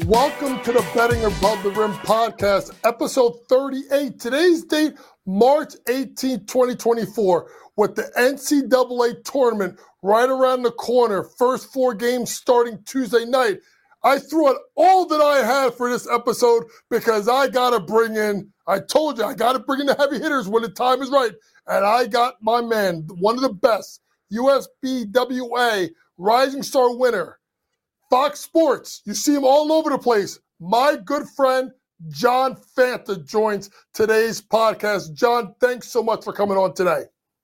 Welcome to the Betting Above the Rim podcast, episode 38. Today's date, March 18, 2024, with the NCAA tournament right around the corner. First 4 games starting Tuesday night. I threw out all that I had for this episode because I got to bring in, I told you, I got to bring in the heavy hitters when the time is right. And I got my man, one of the best, USBWA Rising Star winner, Fox Sports. You see him all over the place. My good friend, John Fanta, joins today's podcast. John, thanks so much for coming on today.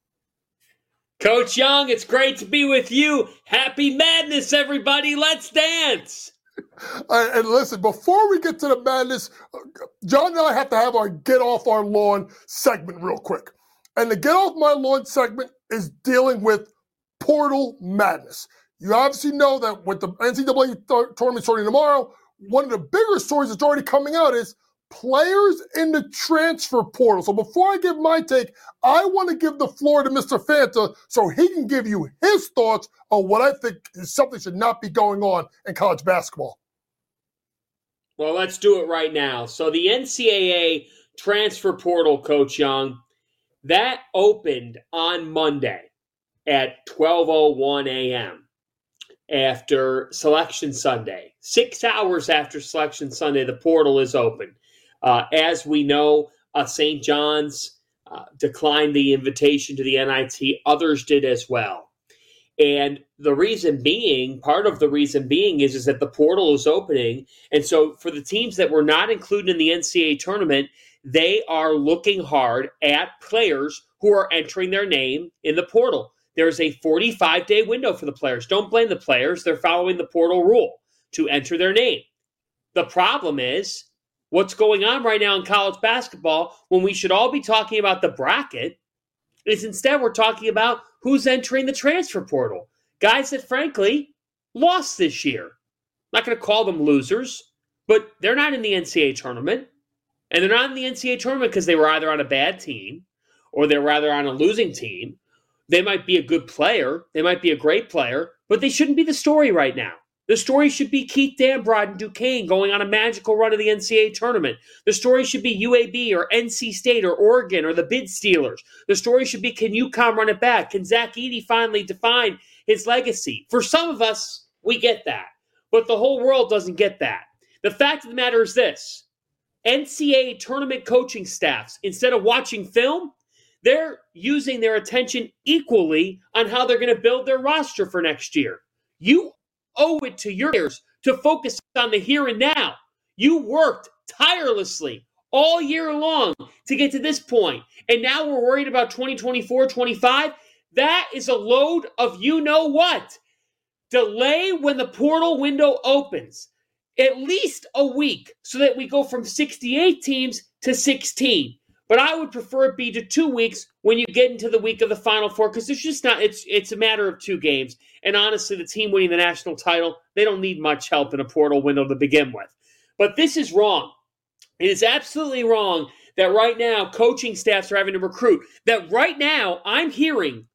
Coach Young, it's great to be with you. Happy Madness, everybody. Let's dance. And listen, before we get to the madness, John and I have to have our Get Off Our Lawn segment real quick. And the Get Off My Lawn segment is dealing with portal madness. You obviously know that with the NCAA tournament starting tomorrow, one of the bigger stories that's already coming out is players in the transfer portal. So before I give my take, I want to give the floor to Mr. Fanta so he can give you his thoughts on what I think is something should not be going on in college basketball. Well, let's do it right now. So the NCAA transfer portal, Coach Young, that opened on Monday at 12:01 a.m. after Selection Sunday. 6 hours after Selection Sunday, the portal is open. As we know, St. John's declined the invitation to the NIT. Others did as well. And the reason being, part of the reason being is that the portal is opening. And so for the teams that were not included in the NCAA tournament, they are looking hard at players who are entering their name in the portal. There's a 45-day window for the players. Don't blame the players. They're following the portal rule to enter their name. The problem is what's going on right now in college basketball when we should all be talking about the bracket is instead we're talking about who's entering the transfer portal. Guys that, frankly, lost this year. Not going to call them losers, but they're not in the NCAA tournament. And they're not in the NCAA tournament because they were either on a bad team or they're rather on a losing team. They might be a good player. They might be a great player, but they shouldn't be the story right now. The story should be Keith Dambrod and Duquesne going on a magical run of the NCAA tournament. The story should be UAB or NC State or Oregon or the Bid Steelers. The story should be, can UConn run it back? Can Zach Edey finally define his legacy? For some of us, we get that, but the whole world doesn't get that. The fact of the matter is this. NCAA tournament coaching staffs, instead of watching film, they're using their attention equally on how they're going to build their roster for next year. You owe it to your players to focus on the here and now. You worked tirelessly all year long to get to this point, and now we're worried about 2024-25. That is a load of you-know-what. Delay when the portal window opens at least a week so that we go from 68 teams to 16. But I would prefer it be to 2 weeks when you get into the week of the Final Four because it's just not, it's a matter of 2 games. And honestly, the team winning the national title, they don't need much help in a portal window to begin with. But this is wrong. It is absolutely wrong that right now coaching staffs are having to recruit. That right now I am hearing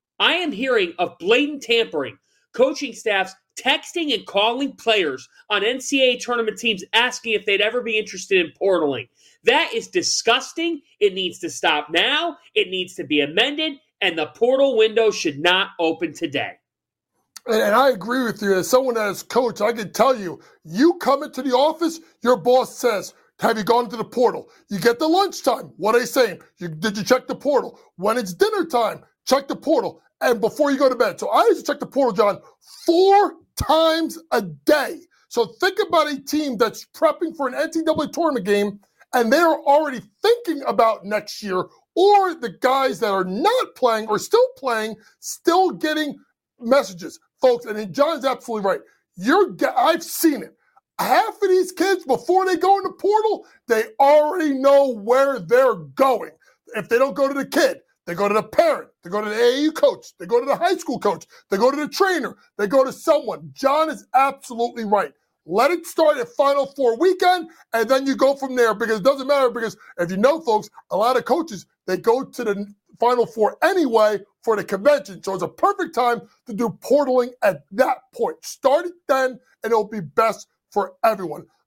of blatant tampering. Coaching staffs texting and calling players on NCAA tournament teams asking if they'd ever be interested in portaling. That is disgusting. It needs to stop now. It needs to be amended, and the portal window should not open today. And I agree with you. As someone that is coach, I can tell you, you come into the office, your boss says, have you gone to the portal? You get the lunchtime. What are they saying? Did you check the portal? When it's dinner time, check the portal. And before you go to bed. So I used to check the portal, John, 4 times a day. So think about a team that's prepping for an NCAA tournament game, and they're already thinking about next year, or the guys that are not playing or still playing, still getting messages. Folks, and John's absolutely right. I've seen it. Half of these kids, before they go in the portal, they already know where they're going. If they don't go to the kid, they go to the parent, they go to the AAU coach, they go to the high school coach, they go to the trainer, they go to someone. John is absolutely right. Let it start at Final Four weekend, and then you go from there, because it doesn't matter, because if you know, folks, a lot of coaches, they go to the Final Four anyway for the convention. So it's a perfect time to do portaling at that point. Start it then, and it'll be best for everyone.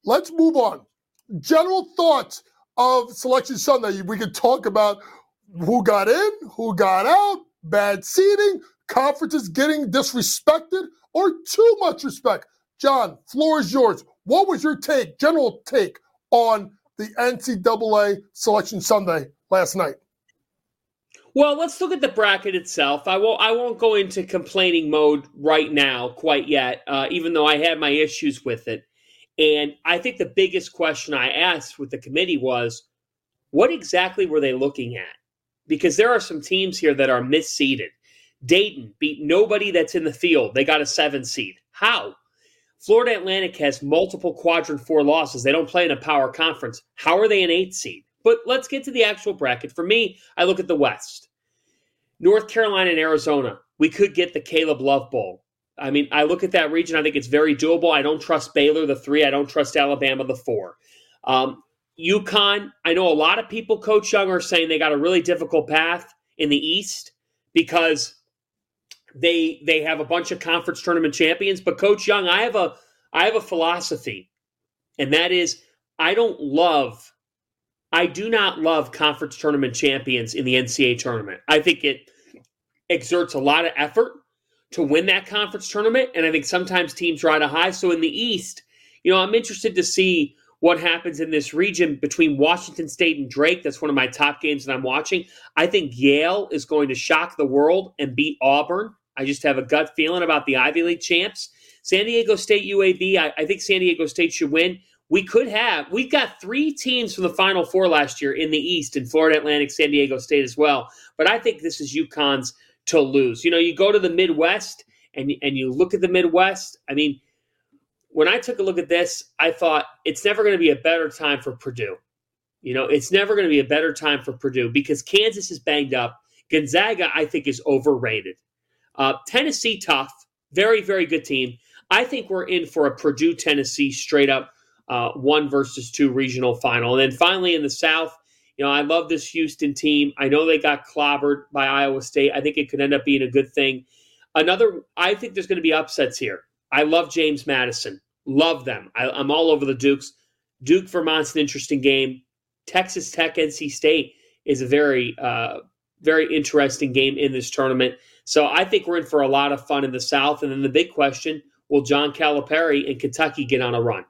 let's move on. General thoughts of Selection Sunday. We could talk about who got in, who got out, bad seeding, conferences getting disrespected, or too much respect. John, floor is yours. What was your general take on the NCAA Selection Sunday last night? Well, let's look at the bracket itself. I won't go into complaining mode right now quite yet, even though I had my issues with it. And I think the biggest question I asked with the committee was, what exactly were they looking at? Because there are some teams here that are misseeded. Dayton beat nobody that's in the field. They got a 7 seed. How? Florida Atlantic has multiple quadrant 4 losses. They don't play in a power conference. How are they an 8 seed? But let's get to the actual bracket. For me, I look at the West. North Carolina and Arizona. We could get the Caleb Love Bowl. I mean, I look at that region. I think it's very doable. I don't trust Baylor, the 3. I don't trust Alabama, the 4. UConn, I know a lot of people, Coach Young, are saying they got a really difficult path in the East because they have a bunch of conference tournament champions. But Coach Young, I have a philosophy, and that is I do not love conference tournament champions in the NCAA tournament. I think it exerts a lot of effort to win that conference tournament, and I think sometimes teams ride a high. So in the East, I'm interested to see what happens in this region between Washington State and Drake. That's one of my top games that I'm watching. I think Yale is going to shock the world and beat Auburn. I just have a gut feeling about the Ivy League champs. San Diego State, UAB, I think San Diego State should win. We've got 3 teams from the Final Four last year in the East, in Florida Atlantic, San Diego State as well. But I think this is UConn's to lose. You go to the Midwest and you look at the Midwest. I mean, when I took a look at this, I thought it's never going to be a better time for Purdue. It's never going to be a better time for Purdue because Kansas is banged up. Gonzaga, I think, is overrated. Tennessee, tough. Very, very good team. I think we're in for a Purdue-Tennessee straight-up 1 versus 2 regional final. And then finally in the South, I love this Houston team. I know they got clobbered by Iowa State. I think it could end up being a good thing. I think there's going to be upsets here. I love James Madison. Love them. I'm all over the Dukes. Duke, Vermont's an interesting game. Texas Tech, NC State is a very, very interesting game in this tournament. So I think we're in for a lot of fun in the South. And then the big question, will John Calipari and Kentucky get on a run?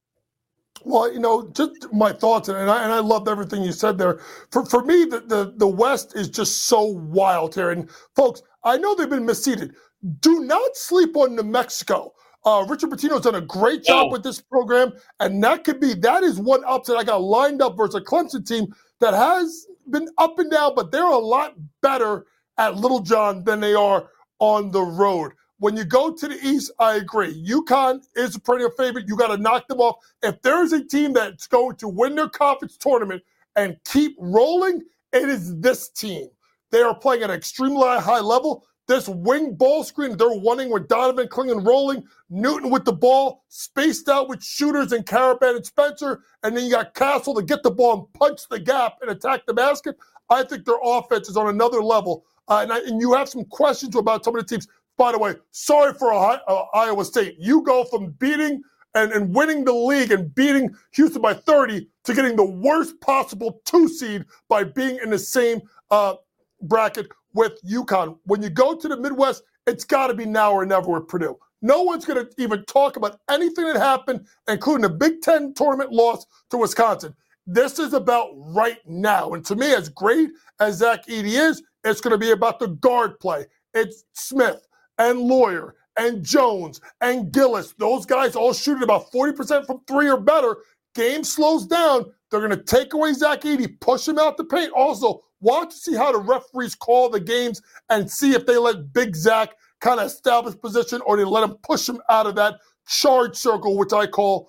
Well, just my thoughts, and I loved everything you said there. For me, the West is just so wild here. And folks, I know they've been misseeded. Do not sleep on New Mexico. Richard Pitino's done a great job with this program, and that is one upset I got lined up versus a Clemson team that has been up and down, but they're a lot better at Little John than they are on the road. When you go to the East, I agree. UConn is a perennial favorite. You got to knock them off. If there's a team that's going to win their conference tournament and keep rolling, it is this team. They are playing at an extremely high level. This wing ball screen, they're winning with Donovan Clingan rolling, Newton with the ball, spaced out with shooters and Caravan and Spencer, and then you got Castle to get the ball and punch the gap and attack the basket. I think their offense is on another level. And you have some questions about some of the teams. By the way, sorry for Iowa State. You go from beating and winning the league and beating Houston by 30 to getting the worst possible 2 seed by being in the same bracket with UConn. When you go to the Midwest, it's got to be now or never with Purdue. No one's going to even talk about anything that happened, including a Big Ten tournament loss to Wisconsin. This is about right now. And to me, as great as Zach Edey is, it's going to be about the guard play. It's Smith and Lawyer and Jones and Gillis. Those guys all shooting about 40% from 3 or better. Game slows down. They're going to take away Zach Edey, push him out the paint. Also, watch to see how the referees call the games and see if they let Big Zach kind of establish position or they let him push him out of that charge circle, which I call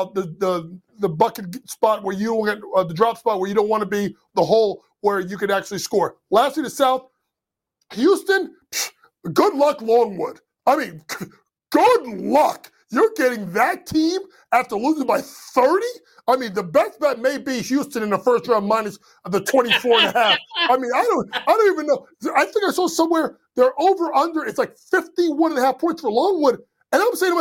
the bucket spot where you get the drop spot where you don't want to be, the hole where you can actually score. Lastly, the South, Houston, good luck, Longwood. I mean, good luck. You're getting that team after losing by 30? I mean, the best bet may be Houston in the first round minus the 24.5. I mean, I don't even know. I think I saw somewhere they're over under. It's like 51.5 points for Longwood. And I'm saying to myself,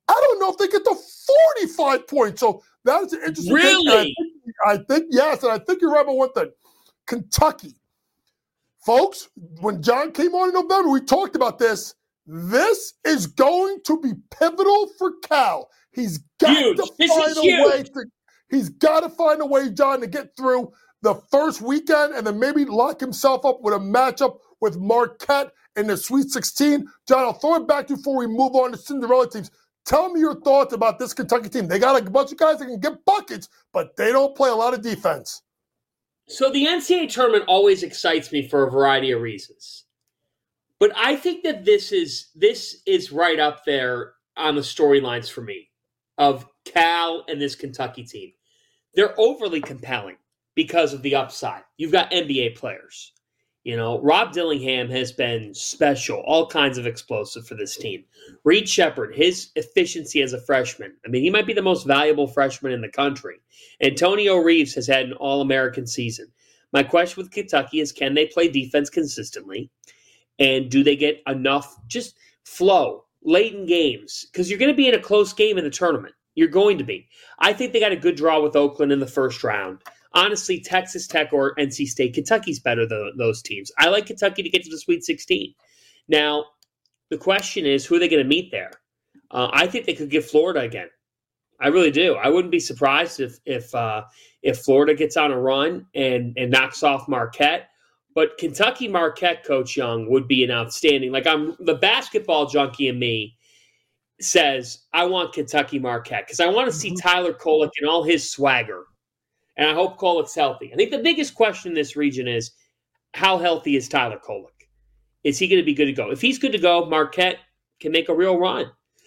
I don't know if they get to 45 points. So that's an interesting thing. Really? I think, yes, and I think you're right about one thing. Kentucky. Folks, when John came on in November, we talked about this. This is going to be pivotal for Cal. He's got to find a way. He's got to find a way, John, to get through the first weekend and then maybe lock himself up with a matchup with Marquette in the Sweet 16. John, I'll throw it back to you before we move on to Cinderella teams. Tell me your thoughts about this Kentucky team. They got a bunch of guys that can get buckets, but they don't play a lot of defense. So the NCAA tournament always excites me for a variety of reasons. But I think that this is right up there on the storylines for me of Cal and this Kentucky team. They're overly compelling because of the upside. You've got NBA players. You know, Rob Dillingham has been special, all kinds of explosive for this team. Reed Sheppard, his efficiency as a freshman. I mean, he might be the most valuable freshman in the country. Antonio Reeves has had an All-American season. My question with Kentucky is, can they play defense consistently? And do they get enough just flow late in games? Because you're going to be in a close game in the tournament. You're going to be. I think they got a good draw with Oakland in the first round. Honestly, Texas Tech or NC State, Kentucky's better than those teams. I like Kentucky to get to the Sweet 16. Now, the question is, who are they going to meet there? I think they could get Florida again. I really do. I wouldn't be surprised if Florida gets on a run and knocks off Marquette. But Kentucky Marquette, Coach Young, would be an outstanding. Like, I'm the basketball junkie in me says I want Kentucky Marquette because I want to see Tyler Kolek and all his swagger. And I hope Kolek's healthy. I think the biggest question in this region is, how healthy is Tyler Kolek? Is he going to be good to go? If he's good to go, Marquette can make a real run.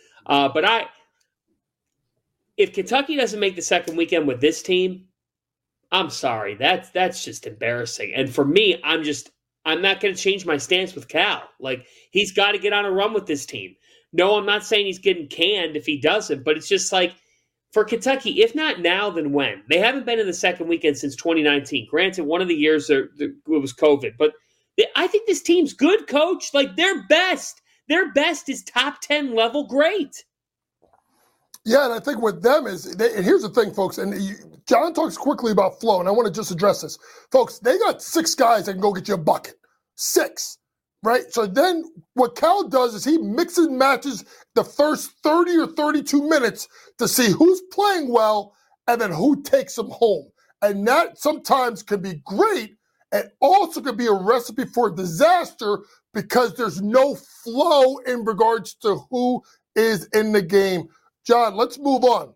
If Kentucky doesn't make the second weekend with this team, I'm sorry. That's just embarrassing. And for me, I'm not going to change my stance with Cal. Like, he's got to get on a run with this team. No, I'm not saying he's getting canned if he doesn't, but it's just like, for Kentucky, if not now, then when? They haven't been in the second weekend since 2019. Granted, one of the years it was COVID, but I think this team's good, Coach. Like, their best is top 10 level great. Yeah, and I think with them is, and here's the thing, folks, and John talks quickly about flow, and I want to just address this. Folks, they got 6 guys that can go get you a bucket. 6. Right? So then what Cal does is he mixes and matches the first 30 or 32 minutes to see who's playing well and then who takes them home. And that sometimes can be great and also can be a recipe for disaster because there's no flow in regards to who is in the game. John, let's move on.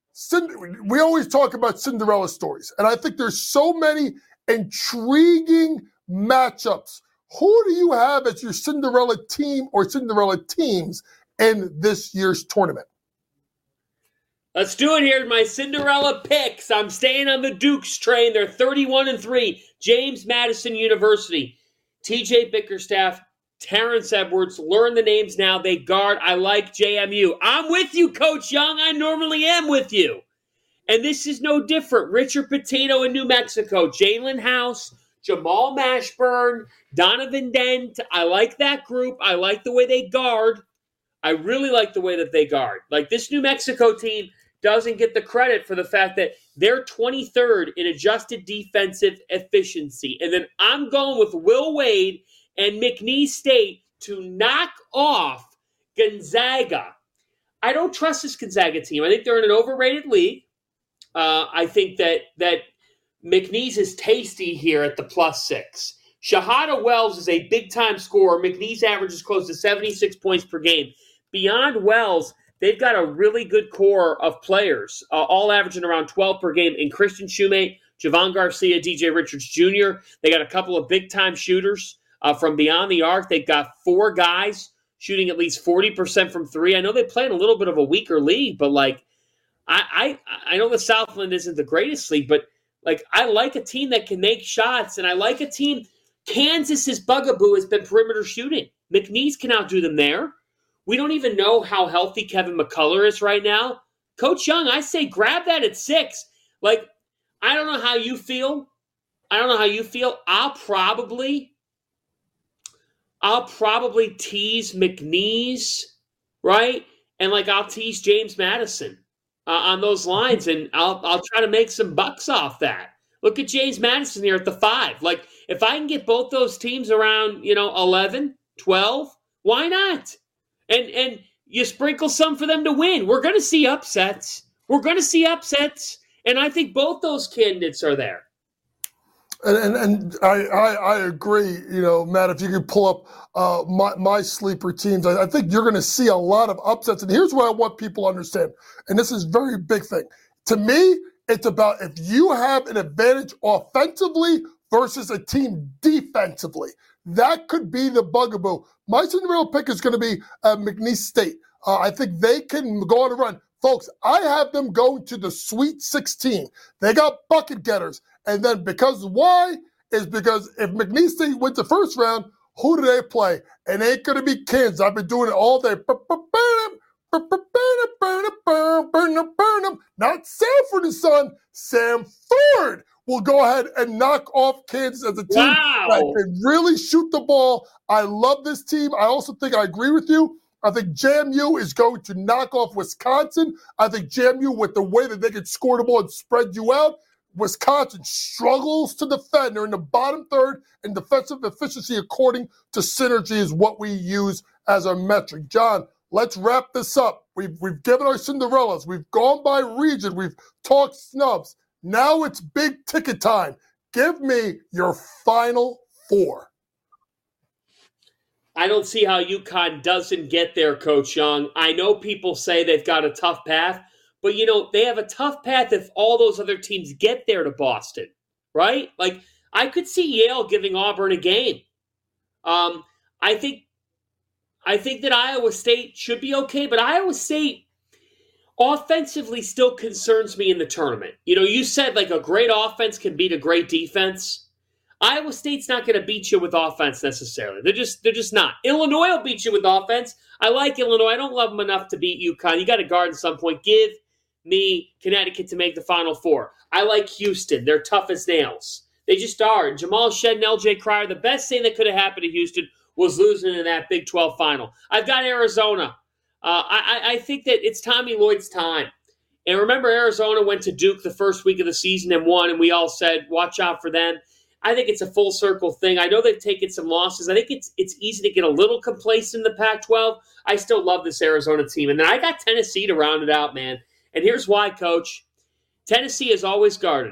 We always talk about Cinderella stories, and I think there's so many intriguing matchups. Who do you have as your Cinderella team or Cinderella teams in this year's tournament? Let's do it here. My Cinderella picks. I'm staying on the Dukes train. They're 31-3. James Madison University. TJ Bickerstaff, Terrence Edwards. Learn the names now. They guard. I like JMU. I'm with you, Coach Young. I normally am with you. And this is no different. Richard Pitino in New Mexico. Jalen House. Jamal Mashburn, Donovan Dent. I like that group. I like the way they guard. I really like the way that they guard. Like, this New Mexico team doesn't get the credit for the fact that they're 23rd in adjusted defensive efficiency. And then I'm going with Will Wade and McNeese State to knock off Gonzaga. I don't trust this Gonzaga team. I think they're in an overrated league. I think that McNeese is tasty here at the +6. Shahada Wells is a big-time scorer. McNeese averages close to 76 points per game. Beyond Wells, they've got a really good core of players, all averaging around 12 per game, in Christian Shoemate, Javon Garcia, DJ Richards Jr. They got a couple of big-time shooters from beyond the arc. They've got 4 guys shooting at least 40% from 3. I know they play in a little bit of a weaker league, but, like, I know the Southland isn't the greatest league, but like, I like a team that can make shots, and I like a team. Kansas's bugaboo has been perimeter shooting. McNeese can outdo them there. We don't even know how healthy Kevin McCullough is right now. Coach Young, I say grab that at 6. Like, I don't know how you feel. I'll probably tease McNeese, right? and like I'll tease James Madison on those lines, and I'll try to make some bucks off that. Look at James Madison here at the 5. Like, if I can get both those teams around, 11, 12, why not? And you sprinkle some for them to win. We're going to see upsets. And I think both those candidates are there. And I agree, Matt, if you could pull up my sleeper teams, I think you're going to see a lot of upsets. And here's what I want people to understand, and this is a very big thing. To me, it's about if you have an advantage offensively versus a team defensively. That could be the bugaboo. My Cinderella pick is going to be McNeese State. I think they can go on a run. Folks, I have them going to the Sweet 16. They got bucket getters. And then because why? Is because if McNeese State wins the first round, who do they play? It ain't going to be Kansas. I've been doing it all day. Not Sanford and Son. Sam Ford will go ahead and knock off Kansas as a team that can really shoot the ball. I love this team. I also think I agree with you. I think JMU is going to knock off Wisconsin. I think JMU, with the way that they can score the ball and spread you out, Wisconsin struggles to defend. They're in the bottom third, and defensive efficiency, according to Synergy, is what we use as our metric. John, let's wrap this up. We've given our Cinderellas. We've gone by region. We've talked snubs. Now it's big ticket time. Give me your final 4. I don't see how UConn doesn't get there, Coach Young. I know people say they've got a tough path, but, they have a tough path if all those other teams get there to Boston, right? Like, I could see Yale giving Auburn a game. I think that Iowa State should be okay, but Iowa State offensively still concerns me in the tournament. You said, like, a great offense can beat a great defense. Iowa State's not going to beat you with offense necessarily. They're just not. Illinois will beat you with offense. I like Illinois. I don't love them enough to beat UConn. You got to guard at some point. Give me Connecticut to make the Final Four. I like Houston. They're tough as nails. They just are. Jamal Shead and LJ Cryer, the best thing that could have happened to Houston was losing in that Big 12 final. I've got Arizona. I think that it's Tommy Lloyd's time. And remember, Arizona went to Duke the first week of the season and won, and we all said, watch out for them. I think it's a full circle thing. I know they've taken some losses. I think it's easy to get a little complacent in the Pac-12. I still love this Arizona team. And then I got Tennessee to round it out, man. And here's why, Coach. Tennessee is always guarded.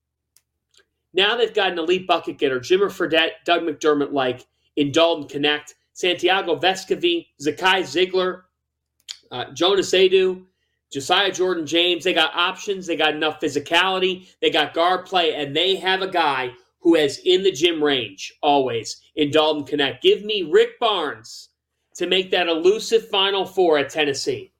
Now they've got an elite bucket getter, Jimmer Fredette, Doug McDermott-like, in Dalton Connect, Santiago Vescovi, Zakai Ziegler, Jonas Adu, Josiah Jordan-James. They got options. They got enough physicality. They got guard play. And they have a guy who is in the gym range always in Dalton Connect. Give me Rick Barnes to make that elusive Final Four at Tennessee.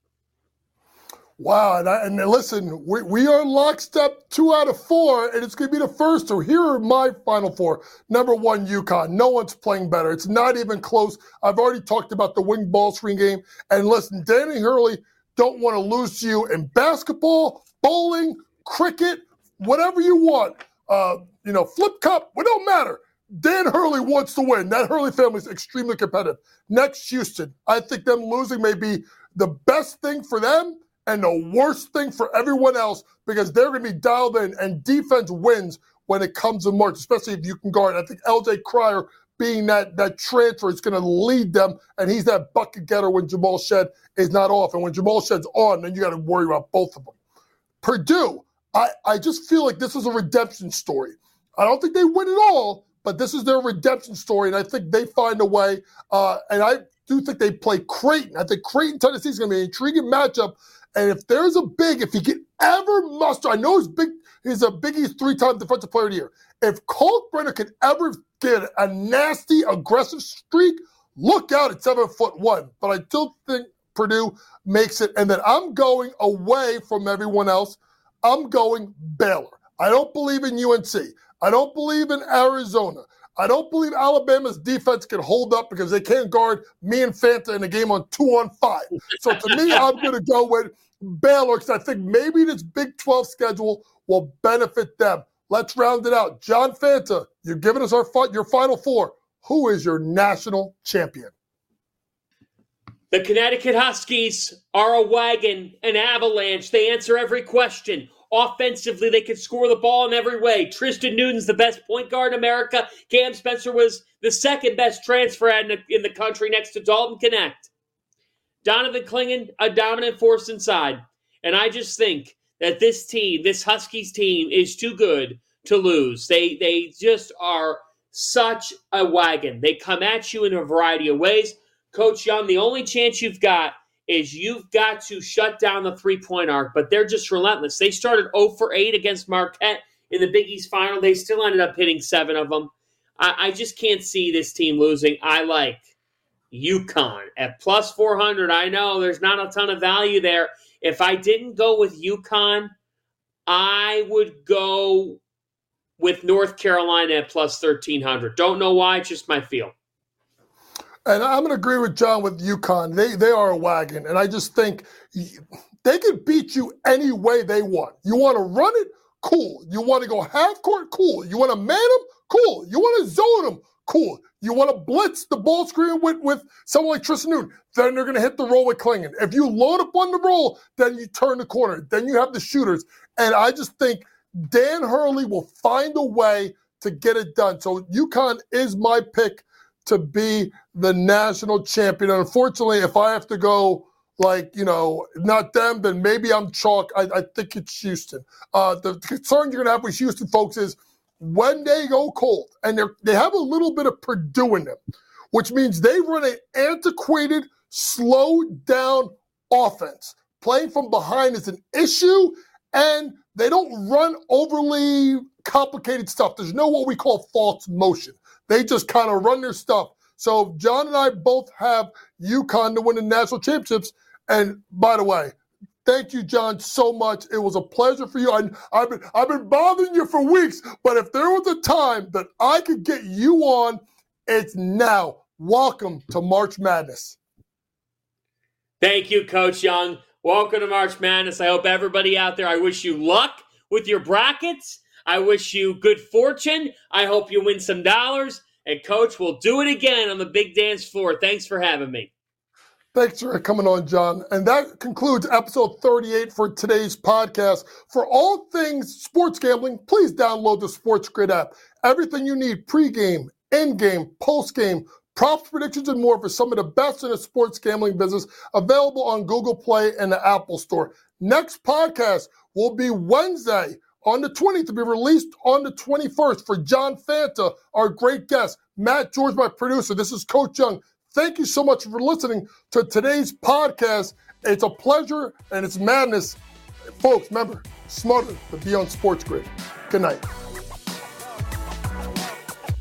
Wow, and listen, we are lockstep 2 out of 4, and it's going to be the first. So here are my Final Four. Number 1, UConn. No one's playing better. It's not even close. I've already talked about the wing ball screen game. And listen, Danny Hurley don't want to lose to you in basketball, bowling, cricket, whatever you want. Flip cup, it don't matter. Dan Hurley wants to win. That Hurley family is extremely competitive. Next, Houston. I think them losing may be the best thing for them and the worst thing for everyone else because they're going to be dialed in, and defense wins when it comes to March, especially if you can guard. I think LJ Cryer being that transfer is going to lead them, and he's that bucket getter when Jamal Shead is not off. And when Jamal Shead's on, then you got to worry about both of them. Purdue, I just feel like this is a redemption story. I don't think they win it all, but this is their redemption story, and I think they find a way. And I do think they play Creighton. I think Creighton-Tennessee is going to be an intriguing matchup. And if there's a big, if he can ever muster, I know he's a Big East 3-time Defensive Player of the Year. If Kalkbrenner can ever get a nasty, aggressive streak, look out at 7'1". But I still think Purdue makes it. And then I'm going away from everyone else. I'm going Baylor. I don't believe in UNC. I don't believe in Arizona. I don't believe Alabama's defense can hold up because they can't guard me and Fanta in a game on 2-on-5. So to me, I'm going to go with Baylor because I think maybe this Big 12 schedule will benefit them. Let's round it out. John Fanta, you're giving us your Final Four. Who is your national champion? The Connecticut Huskies are a wagon, an avalanche. They answer every question. Offensively, they can score the ball in every way. Tristan Newton's the best point guard in America. Cam Spencer was the second best transfer in the country next to Dalton Knecht. Donovan Clingan, a dominant force inside. And I just think that this team, this Huskies team, is too good to lose. They just are such a wagon. They come at you in a variety of ways. Coach Young, the only chance you've got is you've got to shut down the three-point arc, but they're just relentless. They started 0 for 8 against Marquette in the Big East Final. They still ended up hitting 7 of them. I just can't see this team losing. I like UConn at plus 400. I know there's not a ton of value there. If I didn't go with UConn, I would go with North Carolina at plus 1,300. Don't know why, it's just my feel. And I'm going to agree with John with UConn. They are a wagon, and I just think they can beat you any way they want. You want to run it? Cool. You want to go half court? Cool. You want to man them? Cool. You want to zone them? Cool. You want to blitz the ball screen with someone like Tristan Newton? Then they're going to hit the roll with Clingan. If you load up on the roll, then you turn the corner. Then you have the shooters. And I just think Dan Hurley will find a way to get it done. So UConn is my pick to be the national champion. Unfortunately, if I have to go not them, then maybe I'm chalk. I think it's Houston. The concern you're going to have with Houston, folks, is when they go cold, and they have a little bit of Purdue in them, which means they run an antiquated, slowed-down offense. Playing from behind is an issue, and they don't run overly complicated stuff. There's no what we call false motion. They just kind of run their stuff. So John and I both have UConn to win the national championships. And by the way, thank you, John, so much. It was a pleasure for you. I've been bothering you for weeks, but if there was a time that I could get you on, it's now. Welcome to March Madness. Thank you, Coach Young. Welcome to March Madness. I hope everybody out there, I wish you luck with your brackets. I wish you good fortune. I hope you win some dollars. And, Coach, we'll do it again on the big dance floor. Thanks for having me. Thanks for coming on, John. And that concludes episode 38 for today's podcast. For all things sports gambling, please download the Sports Grid app. Everything you need pregame, in-game, post-game, props, predictions, and more for some of the best in the sports gambling business, available on Google Play and the Apple Store. Next podcast will be Wednesday on the 20th, to be released on the 21st. For John Fanta, our great guest, Matt George, my producer. This is Coach Young. Thank you so much for listening to today's podcast. It's a pleasure, and it's madness. Folks, remember, smarter to be on Sports Grid. Good night.